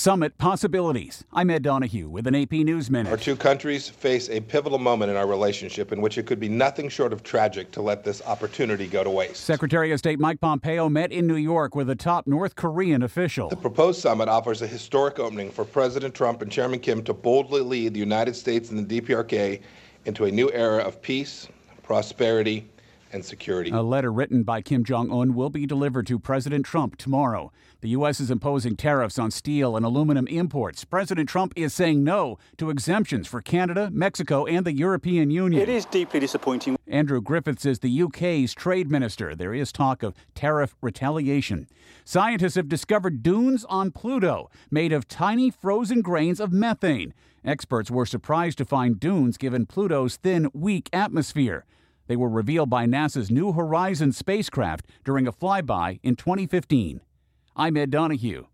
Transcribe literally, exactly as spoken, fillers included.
Summit Possibilities. I'm Ed Donahue with an A P News Minute. Our two countries face a pivotal moment in our relationship in which it could be nothing short of tragic to let this opportunity go to waste. Secretary of State Mike Pompeo met in New York with a top North Korean official. The proposed summit offers a historic opening for President Trump and Chairman Kim to boldly lead the United States and the D P R K into a new era of peace, prosperity, and security. A letter written by Kim Jong-un will be delivered to President Trump tomorrow. The U S is imposing tariffs on steel and aluminum imports. President Trump is saying no to exemptions for Canada, Mexico, and the European Union. It is deeply disappointing. Andrew Griffiths is the U K's trade minister. There is talk of tariff retaliation. Scientists have discovered dunes on Pluto made of tiny frozen grains of methane. Experts were surprised to find dunes given Pluto's thin, weak atmosphere. They were revealed by NASA's New Horizons spacecraft during a flyby in twenty fifteen. I'm Ed Donahue.